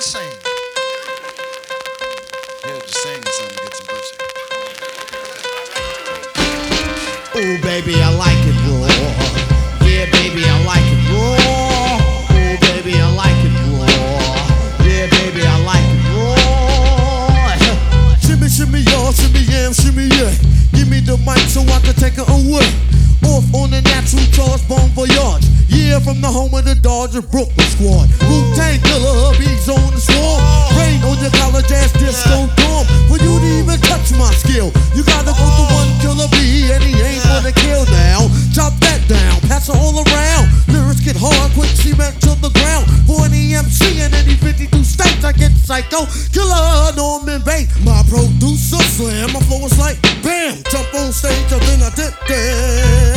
sing. Yeah, just sing something to get some pussy. Oh, baby, I like it raw. Yeah, baby, I like it raw. Oh, baby, I like it raw. Yeah, baby, I like it raw. Shimmy, shimmy, y'all, shimmy, yam, shimmy, yeah. Give me the mic so I can take it away. Off on the natural charge, Bon Voyage. Yeah, from the home of the Dodger Brooklyn squad. Wu-Tang Killer, hubby's on the swarm. Rain on your college ass disco dorm. For you to even touch my skill, you gotta go to one killer B, and he ain't gonna kill now. Chop that down, pass it all around. Lyrics get hard, quick cement to the ground. For any MC in any 52 states, I get psycho. Killer, Norman Bates, my producer slam. My flow is like bam, jump on stage, and then I did that.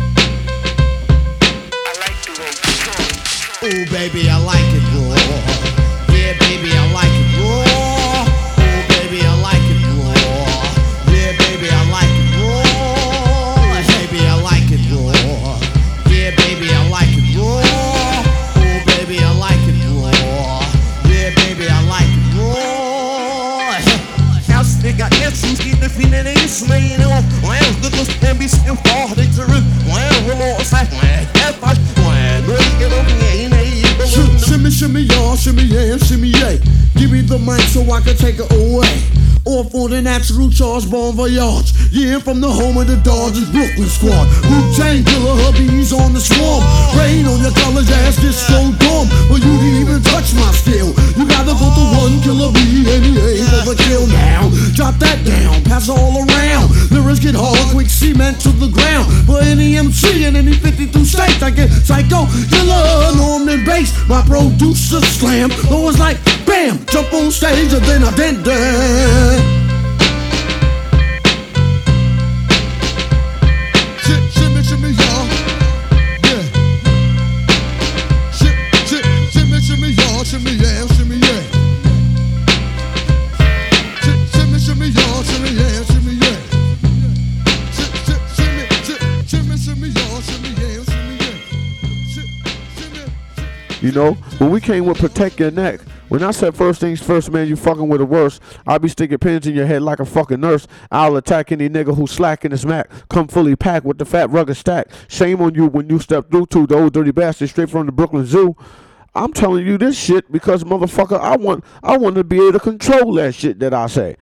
Oh, baby, I like it raw. Yeah, baby, I like it raw. Oh, baby, I like it raw. Yeah, baby, I like it raw. Baby, I like it raw. Yeah, baby, I like it raw. Oh, baby, I like it raw. Yeah, baby, I like it raw. House nigga, essence, get the feeling they slaying off. Well, good looks can be still far, they to rip. Well, remorse, I if I no, you get over here, shimmy, shimmy, y'all, shimmy, yeah, shimmy, yeah. Give me the mic so I can take it away. Off on the natural charge, Bon Voyage. Yeah, from the home of the Dodgers Brooklyn squad. Wu-Tang Killer, hubby's on the swarm. Rain on your college ass, disco dorm. For you to even touch my skill, you gotta go to one killer B, and he ain't gonna kill now. Drop that down, pass it all around. Lyrics get hard, quick cement to the ground. For any MC in any 52 states, I get psycho, killer, Norman Bates. My producer slam, though it's like bam, jump on stage and then I did that. Shimmy, shimmy, y'all, yeah. Shimmy, shimmy, y'all, shimmy, yeah, shimmy, yeah. Shimmy, shimmy, y'all, shimmy, yeah, shimmy, yeah. Shimmy, shimmy, y'all, shimmy, yeah, shimmy, yeah. You know, when we came with Protect Your Neck, when I said first things first, man, you fucking with the worst. I'll be sticking pins in your head like a fucking nurse. I'll attack any nigga who's slacking his Mac. Come fully packed with the fat rugged stack. Shame on you when you step through to the old dirty bastard straight from the Brooklyn Zoo. I'm telling you this shit because, motherfucker, I want to be able to control that shit that I say.